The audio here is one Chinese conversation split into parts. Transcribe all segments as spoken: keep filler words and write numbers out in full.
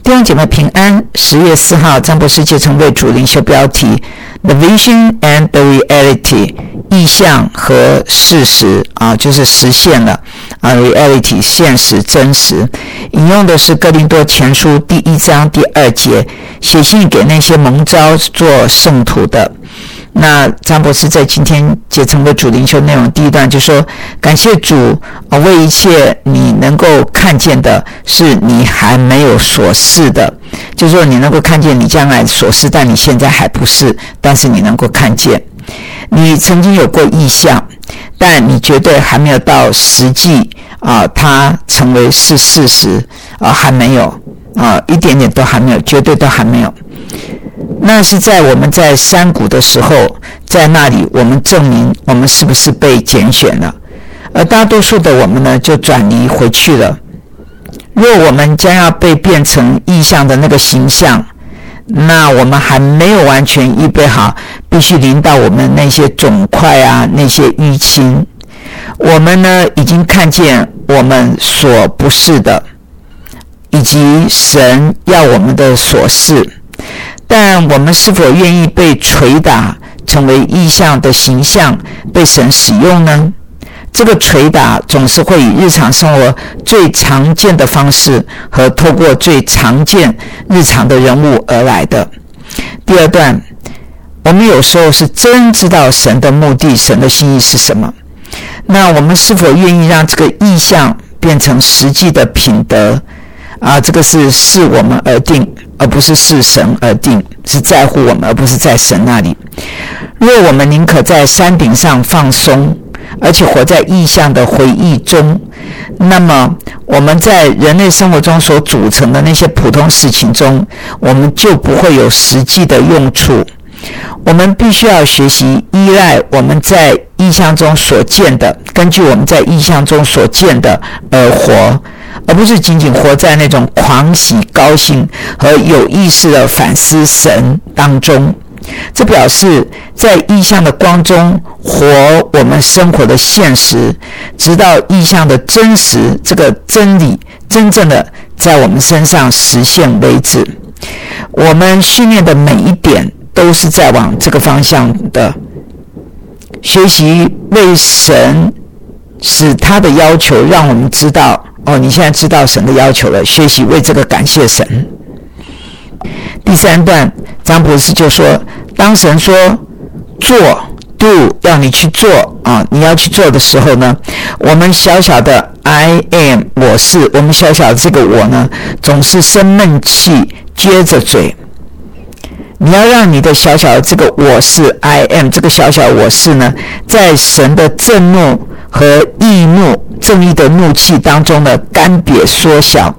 弟兄姐妹平安。十月四号，张博士节成为主灵修标题 The Vision and the Reality， 意象和事实啊，就是实现了啊 ，Reality 现实真实。引用的是哥林多前书第一章第二节，写信给那些蒙召做圣徒的。那张博士在今天节成为主灵修内容第一段就说，感谢主、啊、为一切你能够看见的是你还没有所示的，就是说你能够看见你将来所示，但你现在还不是，但是你能够看见。你曾经有过意象，但你绝对还没有到实际啊，它成为是事实啊，还没有啊，一点点都还没有，绝对都还没有。那是在我们在山谷的时候，在那里我们证明我们是不是被拣选了，而大多数的我们呢就转离回去了。若我们将要被变成意象的那个形象，那我们还没有完全预备好，必须临到我们那些肿块啊，那些淤青。我们呢已经看见我们所不是的，以及神要我们的所是，但我们是否愿意被捶打成为意象的形象被神使用呢？这个捶打总是会以日常生活最常见的方式和透过最常见日常的人物而来的。第二段，我们有时候是真知道神的目的，神的心意是什么，那我们是否愿意让这个意象变成实际的品德啊？这个是视我们而定，而不是视神而定，是在乎我们而不是在神那里。若我们宁可在山顶上放松，而且活在意象的回忆中，那么我们在人类生活中所组成的那些普通事情中，我们就不会有实际的用处。我们必须要学习依赖我们在意象中所见的，根据我们在意象中所见的而活，而不是仅仅活在那种狂喜、高兴和有意识的反思神当中。这表示在意象的光中活我们生活的现实，直到意象的真实，这个真理真正的在我们身上实现为止。我们训练的每一点都是在往这个方向的。学习为神使他的要求让我们知道，哦，你现在知道神的要求了，学习为这个感谢神。第三段，张博士就说，当神说做 do 要你去做啊，你要去做的时候呢，我们小小的 I am 我是，我们小小的这个我呢，总是生闷气，撅着嘴。你要让你的小小的这个我是 I am 这个小小的我是呢，在神的震怒和义怒正义的怒气当中呢，干瘪缩小。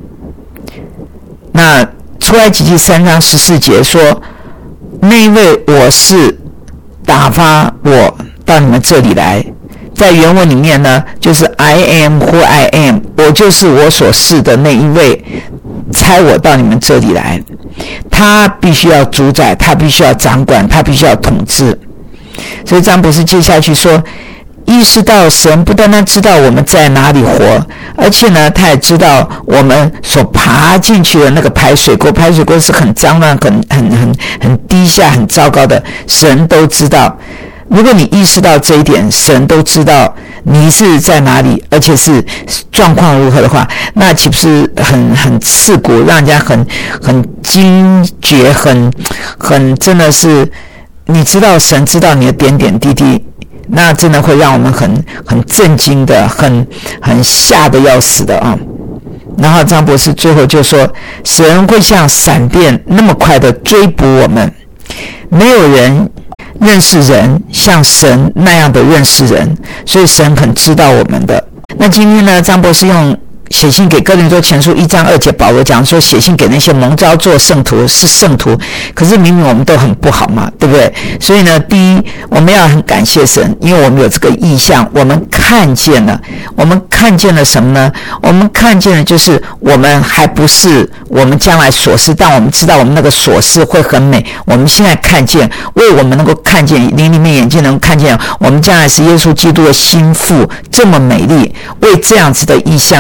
那出埃及记三章十四节说，那一位我是打发我到你们这里来，在原文里面呢，就是 I am who I am， 我就是我所是的那一位，差我到你们这里来。他必须要主宰，他必须要掌管，他必须要统治。所以张博士接下去说，意识到神不单单知道我们在哪里活，而且呢，他也知道我们所爬进去的那个排水沟，排水沟是很脏乱、很很很很低下、很糟糕的，神都知道。如果你意识到这一点，神都知道你是在哪里，而且是状况如何的话，那岂不是很很刺骨，让人家很很惊觉，很很真的是，你知道神知道你的点点滴滴，那真的会让我们很很震惊的，很很吓得要死的啊。然后张博士最后就说，神会像闪电那么快的追捕我们，没有人认识人像神那样的认识人，所以神很知道我们的。那今天呢，张博士用写信给哥林多前书一章二节，保罗讲说写信给那些蒙召做圣徒是圣徒，可是明明我们都很不好嘛，对不对？所以呢，第一我们要很感谢神，因为我们有这个意象，我们看见了，我们看见了什么呢？我们看见了就是我们还不是我们将来所是，但我们知道我们那个所是会很美。我们现在看见，为我们能够看见，灵里面眼睛能看见我们将来是耶稣基督的心腹，这么美丽，为这样子的意象呢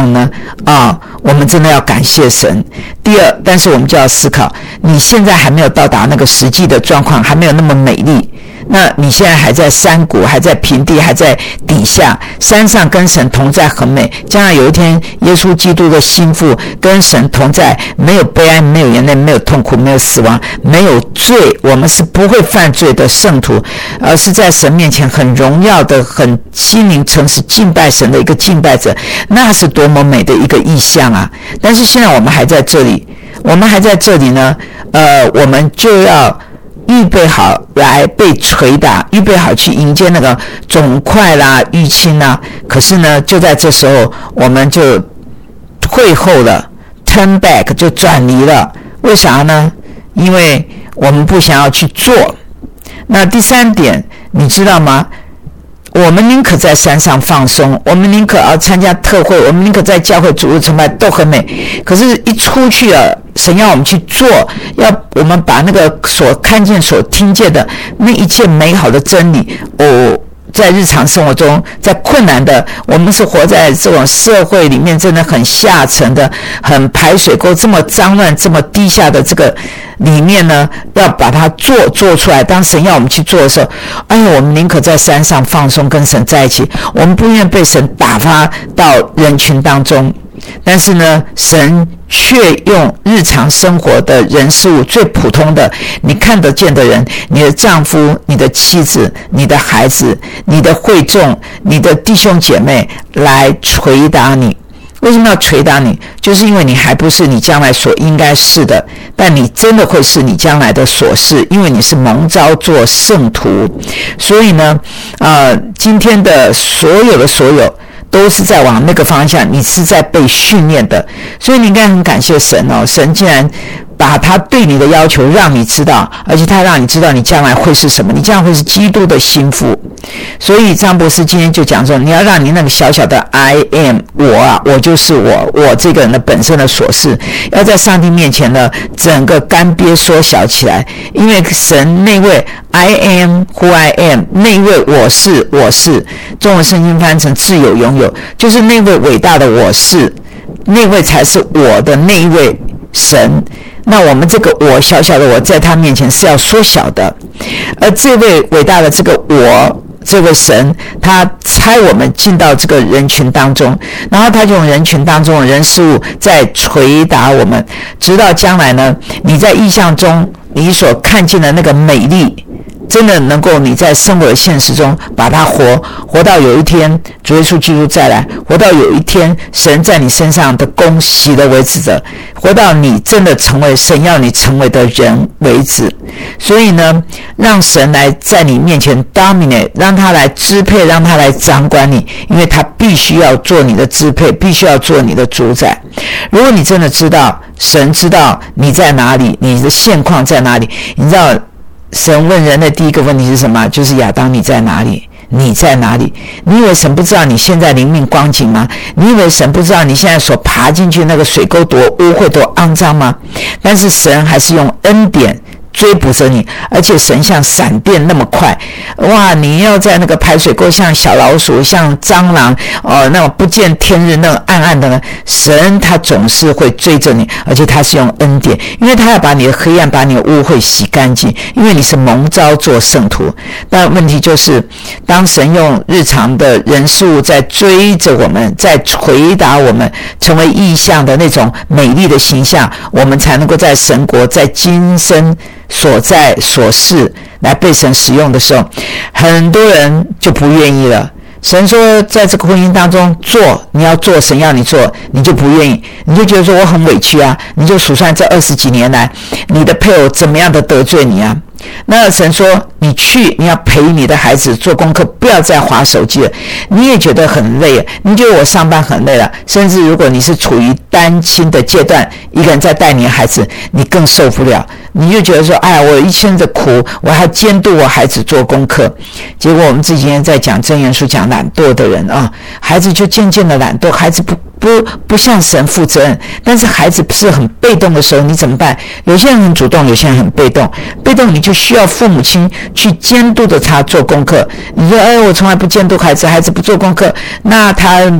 啊，我们真的要感谢神。第二，但是我们就要思考，你现在还没有到达那个实际的状况，还没有那么美丽。那你现在还在山谷，还在平地，还在底下，山上跟神同在很美。将来有一天，耶稣基督的心腹跟神同在，没有悲哀，没有眼泪，没有痛苦，没有死亡，没有罪，我们是不会犯罪的圣徒，而是在神面前很荣耀的、很心灵诚实敬拜神的一个敬拜者。那是多么美的一个意象啊！但是现在我们还在这里，我们还在这里呢，呃，我们就要预备好来被捶打，预备好去迎接那个肿块啦、淤青啦。可是呢，就在这时候，我们就退后了 ，turn back 就转离了。为啥呢？因为我们不想要去做。那第三点，你知道吗？我们宁可在山上放松，我们宁可要参加特会，我们宁可在教会主日崇拜都很美。可是，一出去了，神要我们去做，要我们把那个所看见、所听见的那一切美好的真理，哦，在日常生活中，在困难的，我们是活在这种社会里面，真的很下沉的、很排水沟这么脏乱、这么低下的这个里面呢，要把它做做出来。当神要我们去做的时候，哎呀，我们宁可在山上放松，跟神在一起，我们不愿被神打发到人群当中。但是呢，神却用日常生活的人事物，最普通的你看得见的人，你的丈夫、你的妻子、你的孩子、你的会众、你的弟兄姐妹来捶打你。为什么要捶打你？就是因为你还不是你将来所应该是的，但你真的会是你将来的所是，因为你是蒙召做圣徒。所以呢，呃，今天的所有的所有都是在往那个方向，你是在被训练的。所以你应该很感谢神哦，神竟然把他对你的要求让你知道，而且他让你知道你将来会是什么，你将来会是基督的心腹。所以张博士今天就讲说，你要让你那个小小的 I am 我啊，我就是我，我这个人的本身的所是，要在上帝面前呢，整个干瘪缩小起来。因为神那位 I am who I am， 那位我是我是，中文圣经翻成自有拥有，就是那位伟大的我是，那位才是我的那一位神。那我们这个我小小的我在他面前是要缩小的，而这位伟大的这个我，这位神，他差我们进到这个人群当中，然后他就用人群当中的人事物在捶打我们，直到将来呢，你在意象中你所看见的那个美丽，真的能够你在生活的现实中把它活活到有一天主耶稣基督再来，活到有一天神在你身上的功喜得为止的，活到你真的成为神要你成为的人为止。所以呢，让神来在你面前 dominate， 让他来支配，让他来掌管你，因为他必须要做你的支配，必须要做你的主宰。如果你真的知道神知道你在哪里，你的现况在哪里，你知道神问人的第一个问题是什么？就是亚当，你在哪里？你在哪里？你以为神不知道你现在灵命光景吗？你以为神不知道你现在所爬进去那个水沟多污秽多肮脏吗？但是神还是用恩典追捕着你，而且神像闪电那么快，哇！你要在那个排水沟像小老鼠、像蟑螂，哦，那种不见天日、那种暗暗的呢，神他总是会追着你，而且他是用恩典，因为他要把你的黑暗、把你的污秽洗干净，因为你是蒙召做圣徒。但问题就是，当神用日常的人事物在追着我们，在捶打我们，成为异象的那种美丽的形象，我们才能够在神国、在今生所在所事来被神使用的时候，很多人就不愿意了。神说在这个婚姻当中做，你要做神要你做，你就不愿意，你就觉得说我很委屈啊，你就数算这二十几年来你的配偶怎么样的得罪你啊。那神说你去，你要陪你的孩子做功课，不要再滑手机了。你也觉得很累，你觉得我上班很累了，甚至如果你是处于单亲的阶段，一个人在带你的孩子，你更受不了，你就觉得说，哎呀，我一身的苦，我还监督我孩子做功课。结果我们这几天在讲箴言书，讲懒惰的人啊，孩子就渐渐的懒惰，孩子不不不向神负责任，但是孩子不是很被动的时候，你怎么办？有些人很主动，有些人很被动。被动你就需要父母亲去监督着他做功课。你说，哎，我从来不监督孩子，孩子不做功课，那他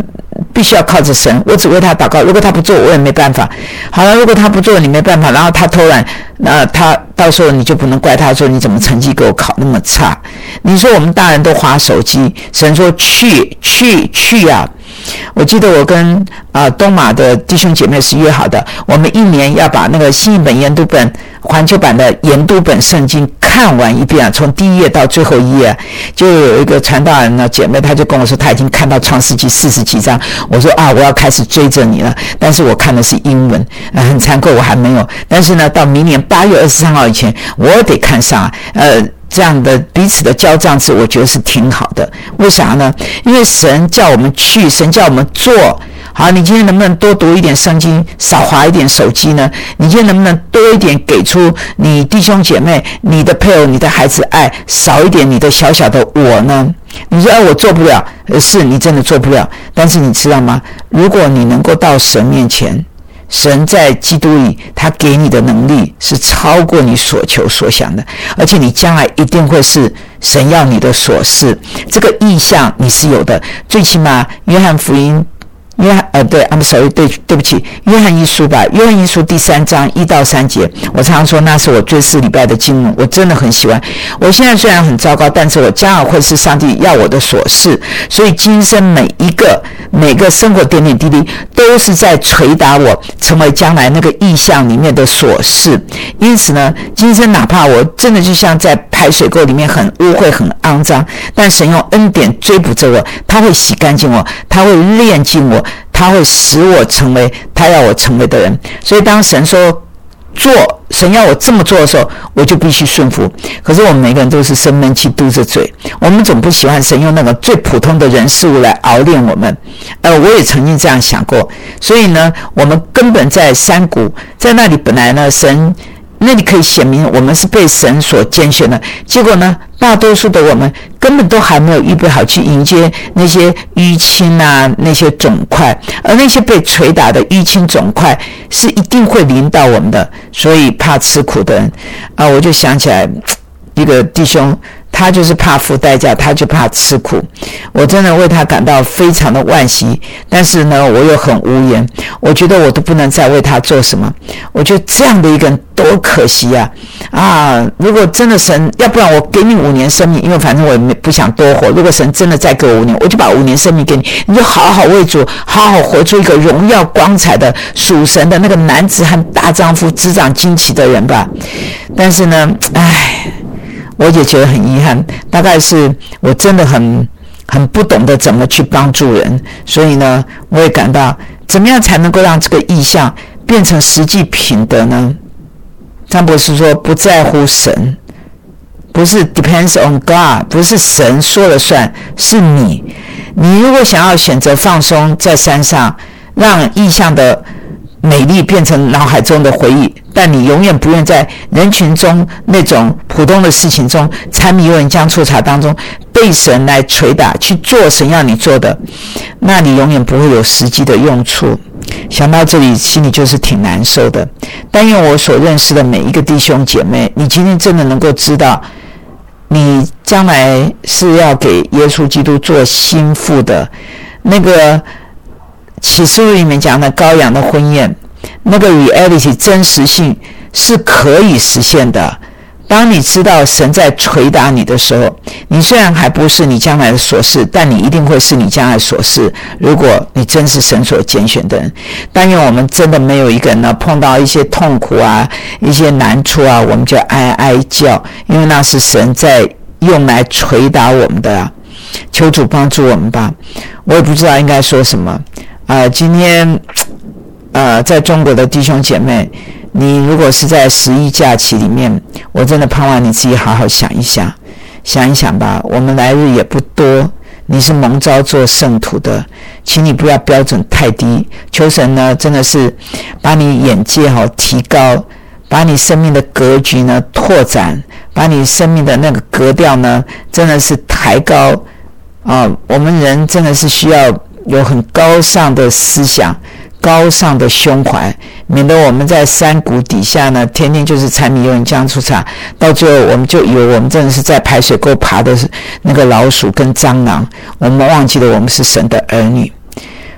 必须要靠着神，我只为他祷告，如果他不做我也没办法。好了，如果他不做你没办法，然后他偷懒，那他到时候你就不能怪他说你怎么成绩给我考那么差。你说我们大人都滑手机，神说去去去啊。我记得我跟啊、呃、东马的弟兄姐妹是约好的，我们一年要把那个新译本研读本环球版的研读本圣经看完一遍啊，从第一页到最后一页。就有一个传道人呢姐妹，她就跟我说她已经看到创世纪四十几章。我说啊，我要开始追着你了，但是我看的是英文，呃、很惭愧我还没有。但是呢，到明年八月二十三号以前，我得看上啊，呃。这样的彼此的交账制，我觉得是挺好的。为啥呢？因为神叫我们去，神叫我们做。好，你今天能不能多读一点圣经，少滑一点手机呢？你今天能不能多一点给出你弟兄姐妹、你的配偶、你的孩子爱，少一点你的小小的我呢？你说、啊、我做不了，是你真的做不了。但是你知道吗？如果你能够到神面前，神在基督里他给你的能力是超过你所求所想的，而且你将来一定会是神要你的所是。这个意向你是有的，最起码约翰福音约翰呃对 I'm sorry 对对不起约翰一书吧，约翰一书第三章一到三节，我常常说那是我最是礼拜的经文，我真的很喜欢。我现在虽然很糟糕，但是我将来会是上帝要我的所是，所以今生每一个每个生活点点滴滴都是在捶打我成为将来那个意象里面的所是。因此呢，今生哪怕我真的就像在排水沟里面很污秽很肮脏，但神用恩典追捕着我，他会洗干净我，他会炼净我，他会使我成为他要我成为的人。所以当神说做，神要我这么做的时候，我就必须顺服。可是我们每个人都是生闷气嘟着嘴，我们总不喜欢神用那个最普通的人事物来熬炼我们。呃，我也曾经这样想过。所以呢，我们根本在山谷，在那里本来呢，神那里可以显明我们是被神所拣选的，结果呢，大多数的我们根本都还没有预备好去迎接那些淤青啊，那些肿块，而那些被捶打的淤青肿块是一定会临到我们的。所以怕吃苦的人啊，我就想起来一个弟兄，他就是怕付代价，他就怕吃苦。我真的为他感到非常的惋惜，但是呢，我又很无言。我觉得我都不能再为他做什么。我觉得这样的一个人多可惜啊！啊，如果真的神，要不然我给你五年生命，因为反正我也不想多活。如果神真的再给我五年，我就把五年生命给你，你就好好为主，好好活出一个荣耀光彩的属神的那个男子和大丈夫、执掌旌旗的人吧。但是呢，唉。我也觉得很遗憾，大概是我真的很很不懂得怎么去帮助人，所以呢，我也感到怎么样才能够让这个意向变成实际品德呢？张博士说，不在乎神，不是 depends on God， 不是神说了算，是你。你如果想要选择放松在山上，让意向的美丽变成脑海中的回忆，但你永远不愿在人群中那种普通的事情中，柴米油盐酱醋茶当中被神来捶打去做神要你做的，那你永远不会有实际的用处。想到这里，心里就是挺难受的。但愿我所认识的每一个弟兄姐妹，你今天真的能够知道，你将来是要给耶稣基督做心腹的。那个启示录里面讲的羔羊的婚宴，那个 reality 真实性是可以实现的。当你知道神在捶打你的时候，你虽然还不是你将来的所是，但你一定会是你将来的所是，如果你真是神所拣选的人。但愿我们真的没有一个人呢，碰到一些痛苦啊，一些难处啊，我们就哀哀叫，因为那是神在用来捶打我们的啊。求主帮助我们吧。我也不知道应该说什么。呃，今天呃，在中国的弟兄姐妹，你如果是在十一假期里面，我真的盼望你自己好好想一想，想一想吧。我们来日也不多，你是蒙召做圣徒的，请你不要标准太低。求神呢，真的是把你眼界好提高，把你生命的格局呢拓展，把你生命的那个格调呢，真的是抬高啊、呃！我们人真的是需要有很高尚的思想，高尚的胸怀，免得我们在山谷底下呢，天天就是柴米油盐酱醋茶，到最后我们就以为我们真的是在排水沟爬的那个老鼠跟蟑螂，我们忘记了我们是神的儿女。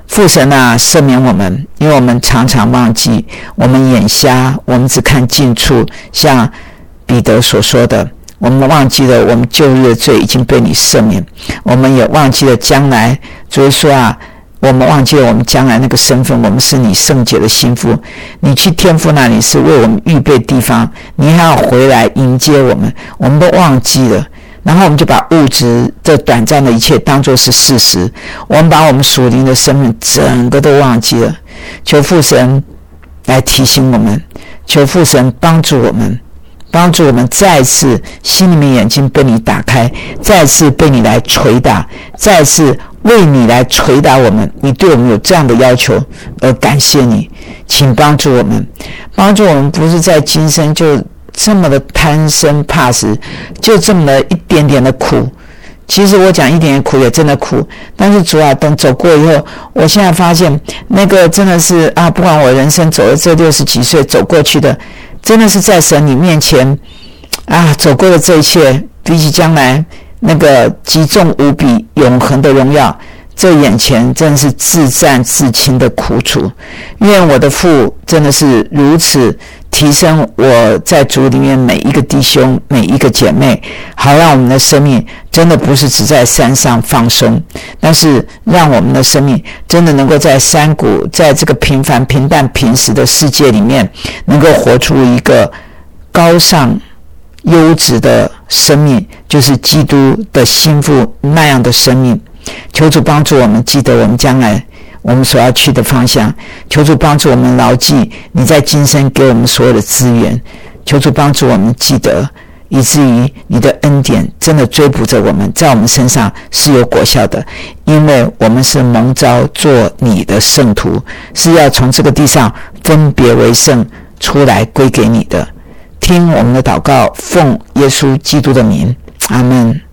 父神啊，赦免我们，因为我们常常忘记，我们眼瞎，我们只看近处，像彼得所说的，我们忘记了我们旧日的罪已经被你赦免，我们也忘记了将来。主耶稣啊，我们忘记了我们将来那个身份，我们是你圣洁的心腹，你去天父那里是为我们预备地方，你还要回来迎接我们，我们都忘记了。然后我们就把物质这短暂的一切当作是事实，我们把我们属灵的生命整个都忘记了。求父神来提醒我们，求父神帮助我们，帮助我们再次心里面眼睛被你打开，再次被你来捶打，再次为你来捶打我们，你对我们有这样的要求，而感谢你，请帮助我们，帮助我们不是在今生就这么的贪生怕死，就这么的一点点的苦。其实我讲一点点苦也真的苦，但是主啊，等走过以后，我现在发现那个真的是啊，不管我人生走了这六十几岁走过去的，真的是在神你面前啊走过的这一切，比起将来那个极重无比永恒的荣耀，这眼前真的是自战自亲的苦楚。愿我的父真的是如此提升我在主里面每一个弟兄每一个姐妹，好让我们的生命真的不是只在山上放松，但是让我们的生命真的能够在山谷，在这个平凡平淡平实的世界里面，能够活出一个高尚优质的生命，就是基督的心腹那样的生命。求主帮助我们记得我们将来我们所要去的方向，求主帮助我们牢记你在今生给我们所有的资源，求主帮助我们记得，以至于你的恩典真的追捕着我们，在我们身上是有果效的，因为我们是蒙召做你的圣徒，是要从这个地上分别为圣出来归给你的。听我们的祷告，奉耶稣基督的名，阿们。